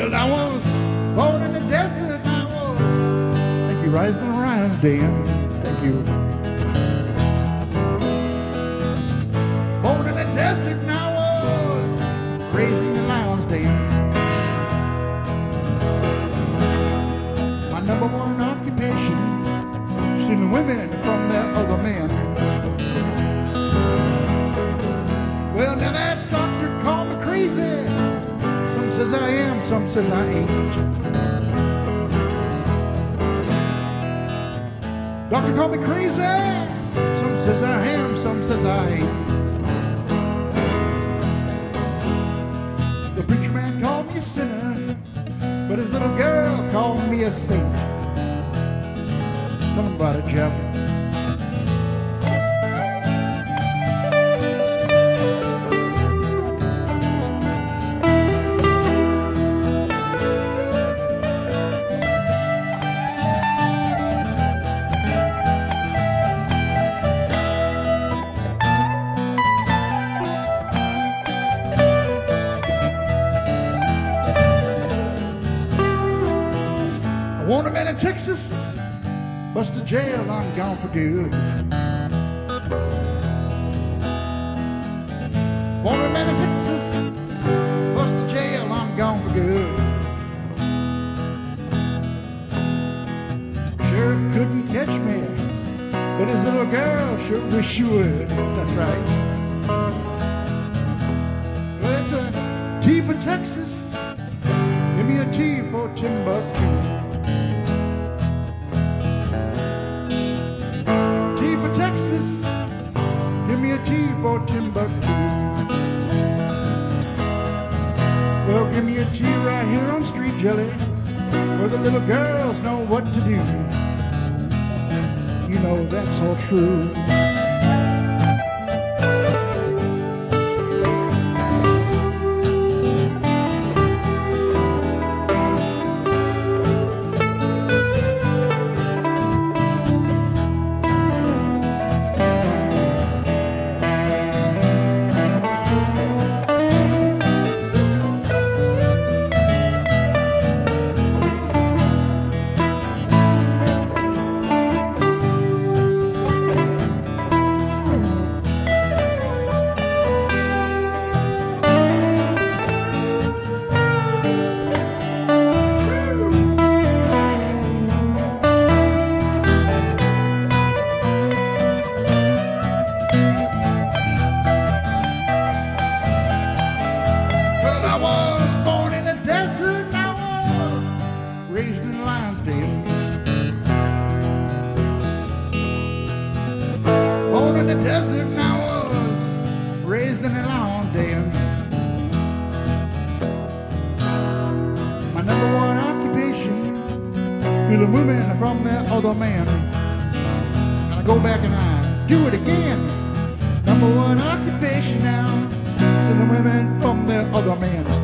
Well, I was born in the desert, I was. Thank you, Rising Around, Dan. Thank you. Born in the desert, and I was raised in the lion's den. My number one occupation, stealing women from their other men. Well, now that doctor called me crazy. Some says I am, some says I ain't. Doctor called me crazy. Some says I am, some says I ain't. The preacher man called me a sinner, but his little girl called me a saint. Tell him about it, Jeff. Want a man in Texas, bust to jail, I'm gone for good. Want a man in Texas, bust to jail, I'm gone for good. Sheriff couldn't catch me, but his little girl sure wish she would. That's right. Well, it's a T for Texas, give me a T for Timbuktu. Give me a T for Timbuktu. Well, give me a T right here on Street Jelly, where the little girls know what to do. You know that's all true. Raised in Lionsdale, born in the desert, and I was raised in the lion den. My number one occupation, stealing women from their other men. And I go back and I do it again. Number one occupation now, stealing women from their other men.